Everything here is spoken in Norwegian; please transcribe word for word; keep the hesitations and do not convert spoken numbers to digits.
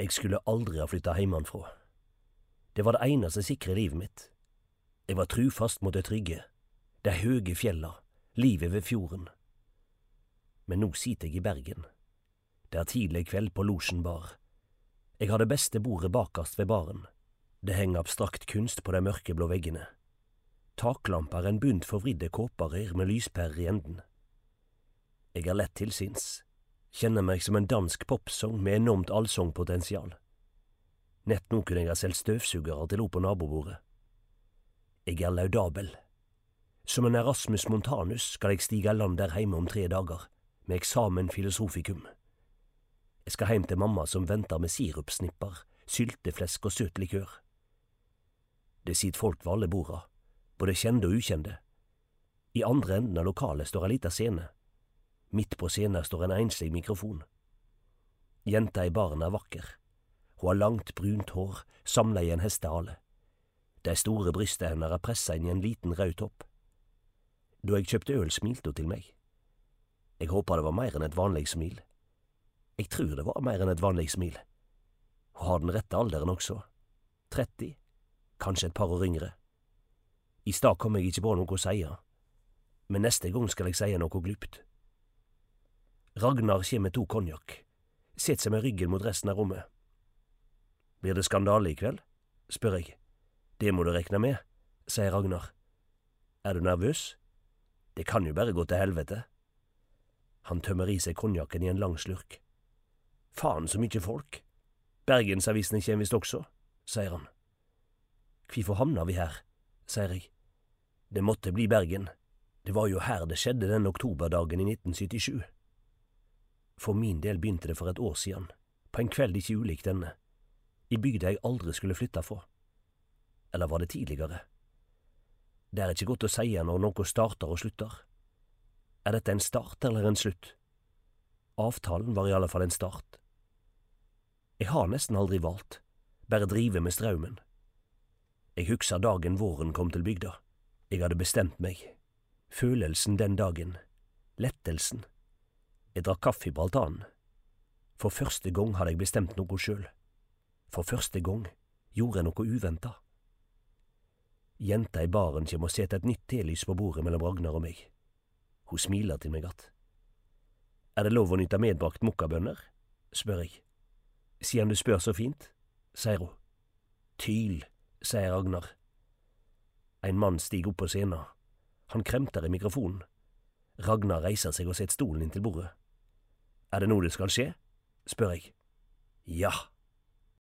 Jeg skulle aldri ha flyttet heimanfra. Det var det eneste sikre livet mitt. Jeg var trufast mot det trygge, de høge fjella, livet ved fjorden. Men nå sitter jeg i Bergen. Det er tidlig kveld på Losjen bar. Jeg har det beste bordet bakerst ved baren. Det henger abstrakt kunst på de mørkeblå veggene. Taklamper en bunt forvridde kåparer med lyspærer i enden. Jeg er lett til sinns, kjenner meg som en dansk popsong med enormt allsongpotensial. Nett nå kunne jeg ha selv støvsugere til opp på nabobordet. Jeg er laudabel. Som en Erasmus Montanus skal jeg stige land der hjemme om tre dager, med eksamen filosofikum. Jeg skal hjem til mamma som venter med sirupsnipper, sylteflesk og søt likør. Det sitter folk ved alle borda, både kjente og ukjente. I andre enden av lokalet står en liten scene. Midt på scenen står en enslig mikrofon. Jenta i baren er vakker. Hun har langt, brunt hår, samlet i en hestehale. De store brystet hennes er presset inn i en liten rød topp. Da jeg kjøpte øl, smilte hun til meg. Jeg håper det var mer enn et vanlig smil. Jeg tror det var mer enn et vanlig smil. Hun har den rette alderen også. tretti, kanskje et par år yngre. I stad kom jeg ikke på noe å si, men neste gang skal jeg si noe glupt. Ragnar kommer med to konjakk, setter seg med ryggen mot resten av rommet. Blir det skandale i kveld? Spør jeg. Det må du rekne med, sier Ragnar. Er du nervøs? Det kan jo bare gå til helvete. Han tømmer i seg konjakken i en lang slurk. Faen så mye folk. Bergensavisene kommer visst også, sier han. Hvorfor havna vi her, sier jeg. Det måtte bli Bergen. Det var jo her det skjedde den oktoberdagen i nitten syttisju. For min del begynte det for et år siden, på en kveld ikke ulik denne, i bygda jeg aldri skulle flytte fra. Eller var det tidligere? Det er ikke godt å si når noe starter og slutter. Er dette en start eller en slutt? Avtalen var i alle fall en start. Jeg har nesten aldri valgt, bare drive med strømmen. Jeg husker dagen våren kom til bygda. Jeg hadde bestemt meg. Følelsen den dagen. Lettelsen. Jeg drakk kaffe på altanen. For første gang hadde jeg bestemt noe sjøl. For første gang gjorde jeg noe uventet. Jenta i baren kommer og setter et nytt telys på bordet mellom Ragnar og meg. Hun smiler til meg att. Er det lov å nytte medbrakt mokkabønner? Spør jeg. Siden du spør så fint, sier hun. Tyl, sier Ragnar. En mann stiger opp på scenen. Han kremter i mikrofonen. Ragnar reiser seg og setter stolen inn til bordet. Er det nå det skal skje? Spør jeg. Ja,